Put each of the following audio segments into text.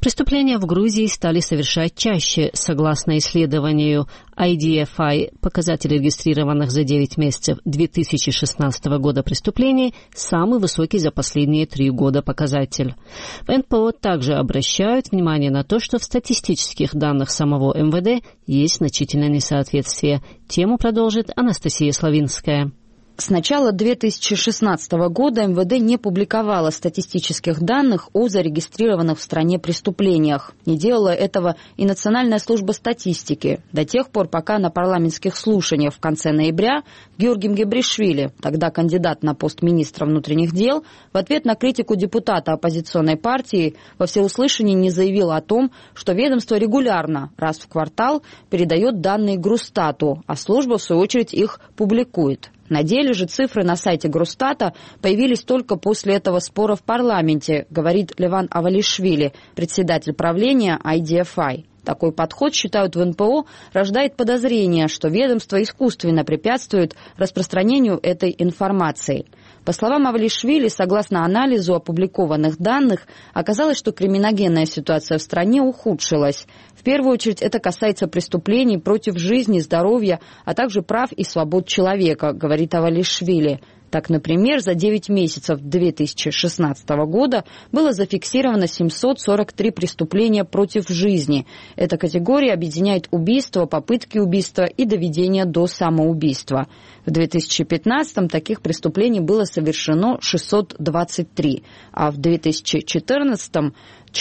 Преступления в Грузии стали совершать чаще. Согласно исследованию IDFI, показатель регистрированных за 9 месяцев 2016 года преступлений самый высокий за последние 3 года показатель. В НПО также обращают внимание на то, что в статистических данных самого МВД есть значительное несоответствие. Тему продолжит Анастасия Славинская. С начала 2016 года МВД не публиковало статистических данных о зарегистрированных в стране преступлениях. Не делала этого и Национальная служба статистики до тех пор, пока на парламентских слушаниях в конце ноября Георгий Мгебришвили, тогда кандидат на пост министра внутренних дел, в ответ на критику депутата оппозиционной партии во всеуслышание не заявил о том, что ведомство регулярно, раз в квартал, передает данные Гросстату, а служба, в свою очередь, их публикует. На деле же цифры на сайте Гросстата появились только после этого спора в парламенте, говорит Леван Авалишвили, председатель правления IDFI. Такой подход, считают в НПО, рождает подозрение, что ведомство искусственно препятствует распространению этой информации. По словам Авалишвили, согласно анализу опубликованных данных, оказалось, что криминогенная ситуация в стране ухудшилась. В первую очередь это касается преступлений против жизни, здоровья, а также прав и свобод человека, говорит Авалишвили. Так, например, за 9 месяцев 2016 года было зафиксировано 743 преступления против жизни. Эта категория объединяет убийство, попытки убийства и доведение до самоубийства. В 2015-м таких преступлений было совершено 623, а в 2014-м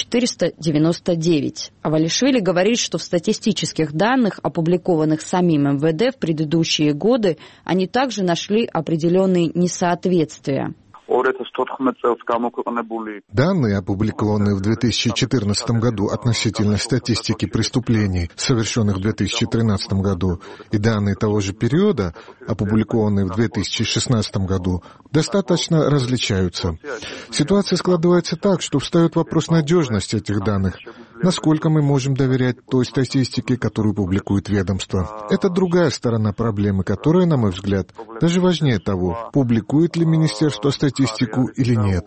499. Авалишвили говорит, что в статистических данных, опубликованных самим МВД в предыдущие годы, они также нашли определенные несоответствия. Данные, опубликованные в 2014 году относительно статистики преступлений, совершенных в 2013 году, и данные того же периода, опубликованные в 2016 году, достаточно различаются. Ситуация складывается так, что встает вопрос надежности этих данных. Насколько мы можем доверять той статистике, которую публикует ведомство? Это другая сторона проблемы, которая, на мой взгляд, даже важнее того, публикует ли Министерство статистику или нет.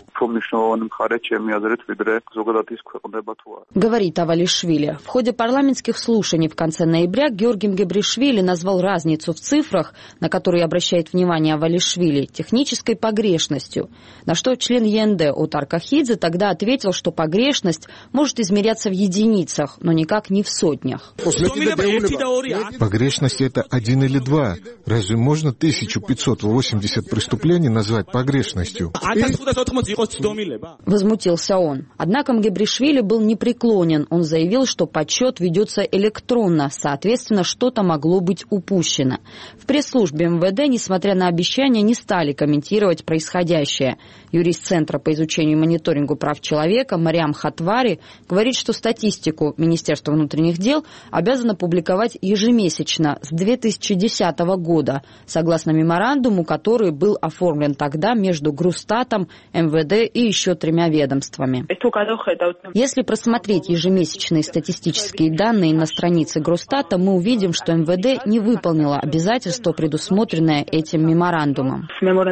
Говорит Авалишвили. В ходе парламентских слушаний в конце ноября Георгий Мгебришвили назвал разницу в цифрах, на которые обращает внимание Авалишвили, технической погрешностью. На что член ЕНД Отар Кахидзе тогда ответил, что погрешность может измеряться в единицах, но никак не в сотнях. Погрешность — это 1 или 2. Разве можно 1580 преступлений назвать погрешностью? Возмутился он. Однако Мгебришвили был непреклонен. Он заявил, что подсчет ведется электронно, соответственно, что-то могло быть упущено. В пресс-службе МВД, несмотря на обещания, не стали комментировать происходящее. Юрист Центра по изучению и мониторингу прав человека Мариам Хатвари говорит, что статистику Министерства внутренних дел обязано публиковать ежемесячно с 2010 года, согласно меморандуму, который был оформлен тогда между Гросстатом, МВД и еще 3 ведомствами. Если просмотреть ежемесячные статистические данные на странице Гросстата, мы увидим, что МВД не выполнило обязательство, предусмотренное этим меморандумом.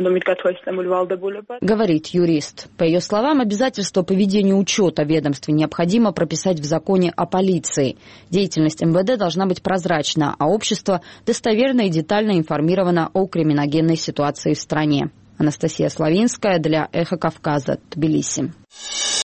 Говорит юрист. По ее словам, обязательство по ведению учета ведомств необходимо прописать в законе о полиции. Деятельность МВД должна быть прозрачна, а общество достоверно и детально информировано о криминогенной ситуации в стране. Анастасия Славинская для «Эхо Кавказа», Тбилиси.